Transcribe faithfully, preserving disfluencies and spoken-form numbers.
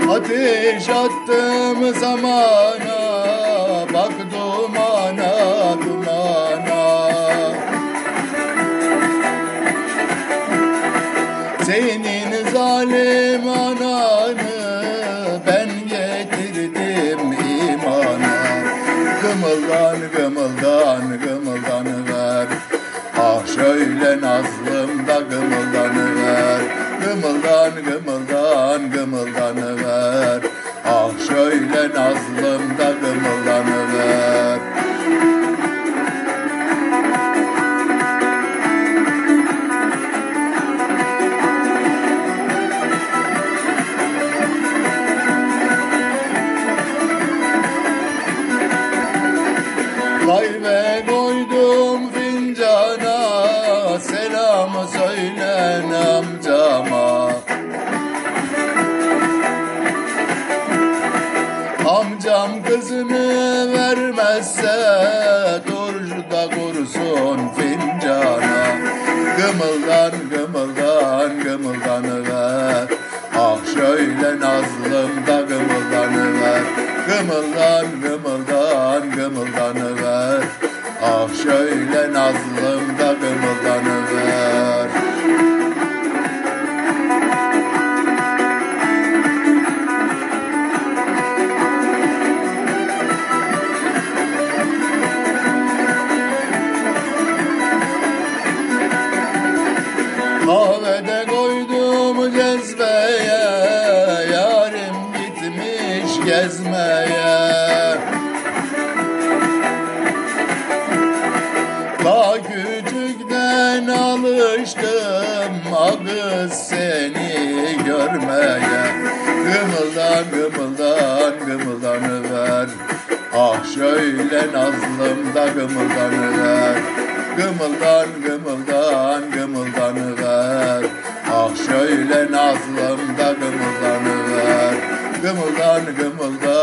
Ateş attım zamana, bak dumana dumana. Senin zalim ananı ben getirdim imana. Gımıldan gımıldan gımıldanıver, ah şöyle nazlım da gımıldanıver. Gımıldan gımıldan gımıldanıver, ah şöyle nazlım da gımıldanıver. Kahve koydum fincana, selam söylen amcama. Amcam kızını vermezse turşuda kursun fincana. Gımıldan gımıldan gımıldanıver, ah şöyle nazlım da gımıldanıver. Gımıldan gımıldan gımıldanıver, ah şöyle nazlım da gımıldanıver. Kahvede koydum cezveye, yarim gitmiş gezmeye. Ta küçükten alıştım ağız seni görmeye. Gımıldan gımıldan gımıldanıver, ah şöyle nazlım da gımıldanıver. Gımıldan gımıldan gımıldanıver, ah şöyle nazlım da gımıldanıver. Gımıldan gımıldan